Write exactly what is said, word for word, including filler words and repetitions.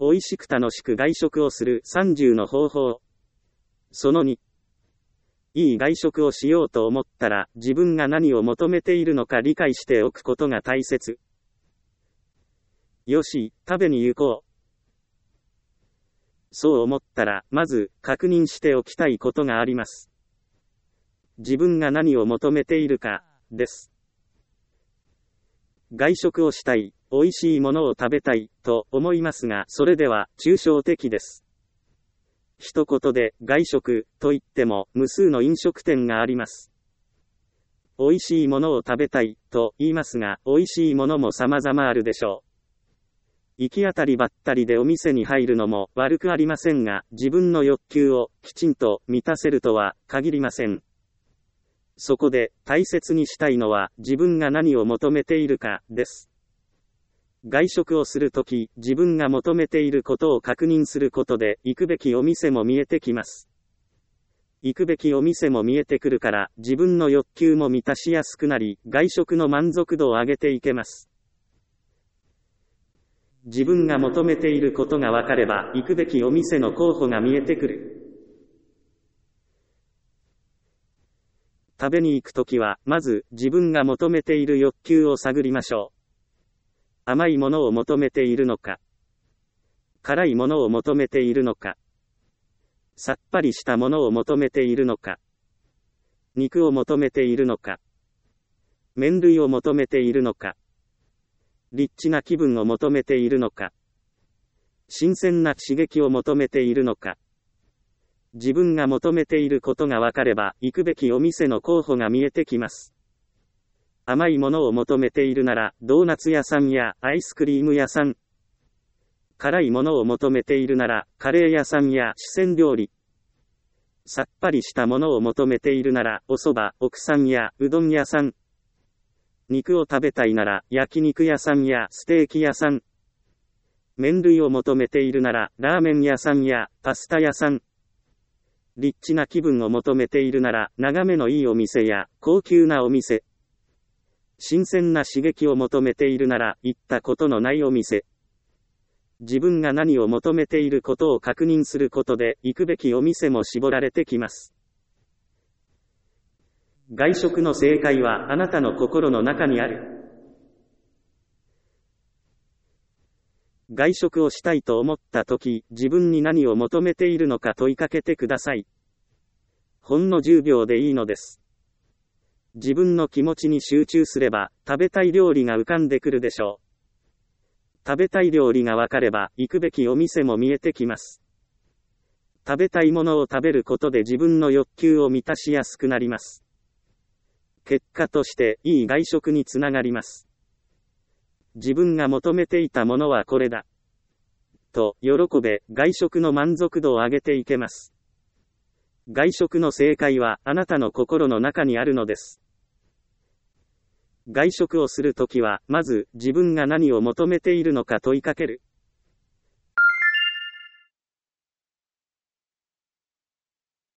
美味しく楽しく外食をするさんじゅうの方法。そのに。いい外食をしようと思ったら、自分が何を求めているのか理解しておくことが大切。よし、食べに行こう。そう思ったら、まず、確認しておきたいことがあります。自分が何を求めているか、です。外食をしたい、美味しいものを食べたい、と思いますが、それでは、抽象的です。一言で、外食、と言っても、無数の飲食店があります。美味しいものを食べたい、と言いますが、美味しいものも様々あるでしょう。行き当たりばったりでお店に入るのも悪くありませんが、自分の欲求をきちんと満たせるとは限りません。そこで大切にしたいのは自分が何を求めているかです。外食をするとき、自分が求めていることを確認することで行くべきお店も見えてきます。行くべきお店も見えてくるから自分の欲求も満たしやすくなり、外食の満足度を上げていけます。自分が求めていることが分かれば、行くべきお店の候補が見えてくる。食べに行くときは、まず、自分が求めている欲求を探りましょう。甘いものを求めているのか。辛いものを求めているのか。さっぱりしたものを求めているのか。肉を求めているのか。麺類を求めているのか。リッチな気分を求めているのか。新鮮な刺激を求めているのか。自分が求めていることが分かれば、行くべきお店の候補が見えてきます。甘いものを求めているなら、ドーナツ屋さんやアイスクリーム屋さん。辛いものを求めているなら、カレー屋さんや四川料理。さっぱりしたものを求めているなら、お蕎麦、奥さんやうどん屋さん。肉を食べたいなら、焼肉屋さんやステーキ屋さん。麺類を求めているなら、ラーメン屋さんやパスタ屋さん。リッチな気分を求めているなら、眺めのいいお店や高級なお店。新鮮な刺激を求めているなら、行ったことのないお店。自分が何を求めていることを確認することで、行くべきお店も絞られてきます。外食の正解はあなたの心の中にある。外食をしたいと思ったとき、自分に何を求めているのか問いかけてください。ほんのじゅうびょうでいいのです。自分の気持ちに集中すれば、食べたい料理が浮かんでくるでしょう。食べたい料理が分かれば、行くべきお店も見えてきます。食べたいものを食べることで自分の欲求を満たしやすくなります。結果として、いい外食につながります。自分が求めていたものはこれだ。と、喜べ、外食の満足度を上げていけます。外食の正解は、あなたの心の中にあるのです。外食をするときは、まず、自分が何を求めているのか問いかける。